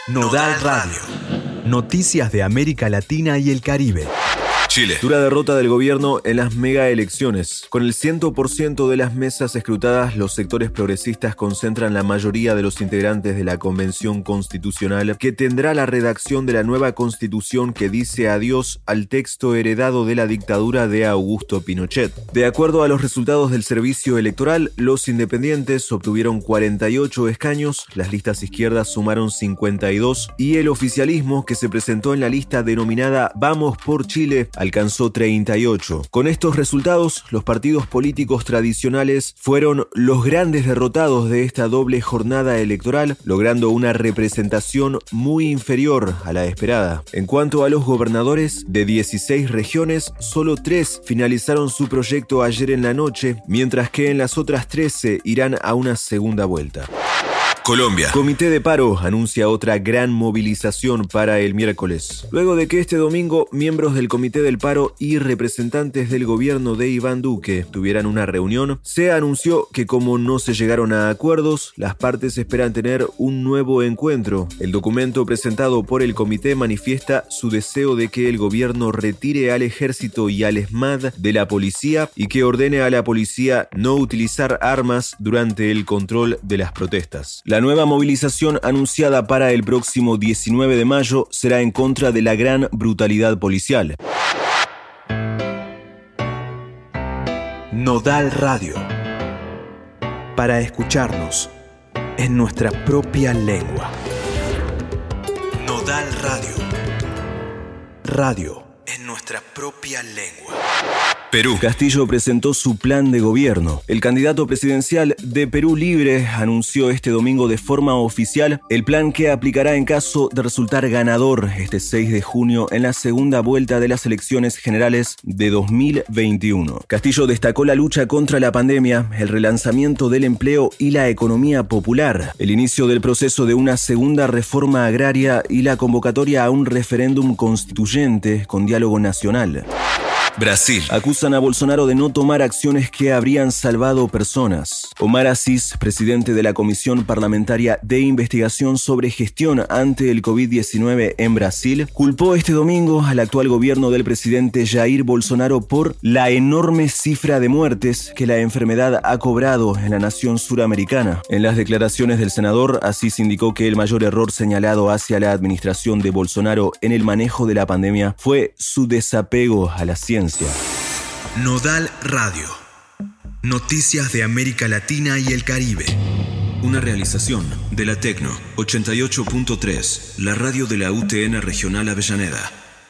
Nodal Radio. Noticias de América Latina y el Caribe. Chile. Dura derrota del gobierno en las megaelecciones. Con el 100% de las mesas escrutadas, los sectores progresistas concentran la mayoría de los integrantes de la Convención Constitucional, que tendrá la redacción de la nueva constitución que dice adiós al texto heredado de la dictadura de Augusto Pinochet. De acuerdo a los resultados del servicio electoral, los independientes obtuvieron 48 escaños, las listas izquierdas sumaron 52 y el oficialismo, que se presentó en la lista denominada Vamos por Chile, alcanzó 38. Con estos resultados, los partidos políticos tradicionales fueron los grandes derrotados de esta doble jornada electoral, logrando una representación muy inferior a la esperada. En cuanto a los gobernadores, de 16 regiones, solo 3 finalizaron su proyecto ayer en la noche, mientras que en las otras 13 irán a una segunda vuelta. Colombia. Comité de Paro anuncia otra gran movilización para el miércoles. Luego de que este domingo miembros del Comité del Paro y representantes del gobierno de Iván Duque tuvieran una reunión, se anunció que como no se llegaron a acuerdos, las partes esperan tener un nuevo encuentro. El documento presentado por el comité manifiesta su deseo de que el gobierno retire al ejército y al ESMAD de la policía y que ordene a la policía no utilizar armas durante el control de las protestas. La nueva movilización anunciada para el próximo 19 de mayo será en contra de la gran brutalidad policial. Nodal Radio. Para escucharnos en nuestra propia lengua. Nodal Radio. Radio en nuestra propia lengua. Perú. Castillo presentó su plan de gobierno. El candidato presidencial de Perú Libre anunció este domingo de forma oficial el plan que aplicará en caso de resultar ganador este 6 de junio en la segunda vuelta de las elecciones generales de 2021. Castillo destacó la lucha contra la pandemia, el relanzamiento del empleo y la economía popular, el inicio del proceso de una segunda reforma agraria y la convocatoria a un referéndum constituyente con diálogo nacional. Brasil. Acusan a Bolsonaro de no tomar acciones que habrían salvado personas. Omar Aziz, presidente de la Comisión Parlamentaria de Investigación sobre Gestión ante el COVID-19 en Brasil, culpó este domingo al actual gobierno del presidente Jair Bolsonaro por la enorme cifra de muertes que la enfermedad ha cobrado en la nación suramericana. En las declaraciones del senador, Aziz indicó que el mayor error señalado hacia la administración de Bolsonaro en el manejo de la pandemia fue su desapego a la ciencia. Nodal Radio. Noticias de América Latina y el Caribe. Una realización de la Tecno 88.3, la radio de la UTN Regional Avellaneda.